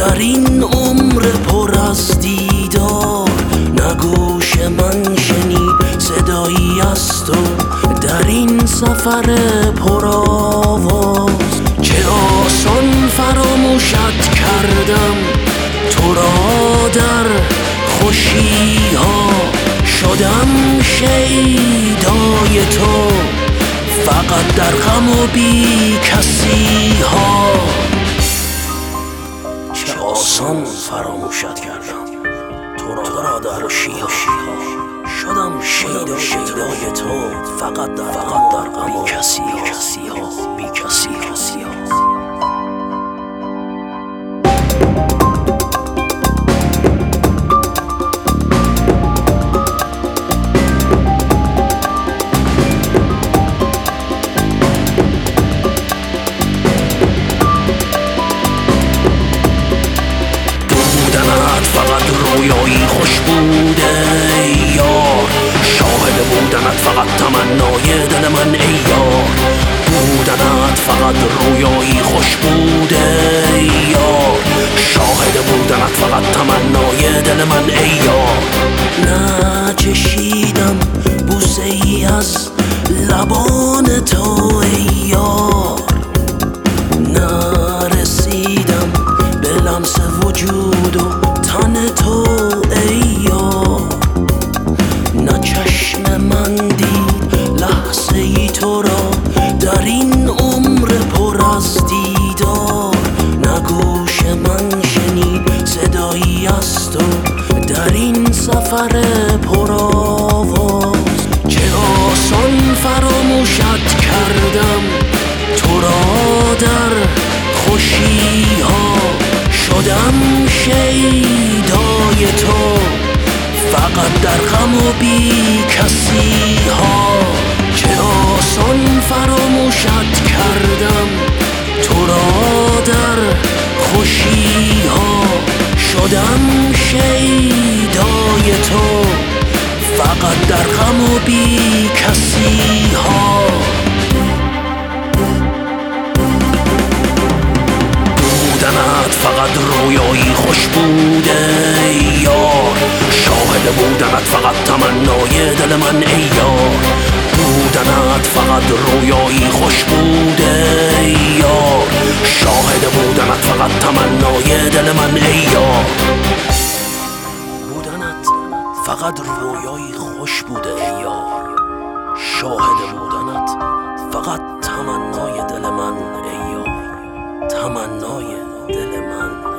در این عمر پر از دیدار، نه گوش من شنید صدایی از تو در این سفر پر آواز. چه آسان فراموشت کردم تو را در خوشی ها، شدم شیدای تو فقط در غم و بی کسی ها. چه آسان فراموشت کردم تو را در خوشی ها، شدم شیدای تو فقط در غم و بی کسی ها. فقط رویایی خوش بوده یار، شاهد بودنت فقط تمنای دل من ای یار. بودنت فقط رویایی خوش بوده یار، شاهد بودنت فقط تمنای دل من ای یار. نچشیدم بوسه ای از لبان تو ای یار، نرسیدم به لمس وجود و تن تو ای یار. نه چشم من دید لحظه ای تو را در این عمر پر از دیدار، نه گوش من شنید صدایی از تو در این سفر پر آواز. چه آسان فراموشت کردم تو را در خوشی ها، شدم شیدای تو فقط در غم و بی کسی ها. چه آسان فراموشت کردم تو را در خوشی ها، شدم شیدای تو فقط در غم و بی کسی ها. بودنت فقط رویایی خوش بوده یار، شاهد بودنت فقط تمنای دل من ای یار. بودنت فقط رویایی خوش بوده یار، شاهد بودنت فقط تمنای دل من ای یار. بودنت فقط رویایی خوش بوده ای یار، شاهد بودنت فقط تمنای دل من ای یار. تمنای دل من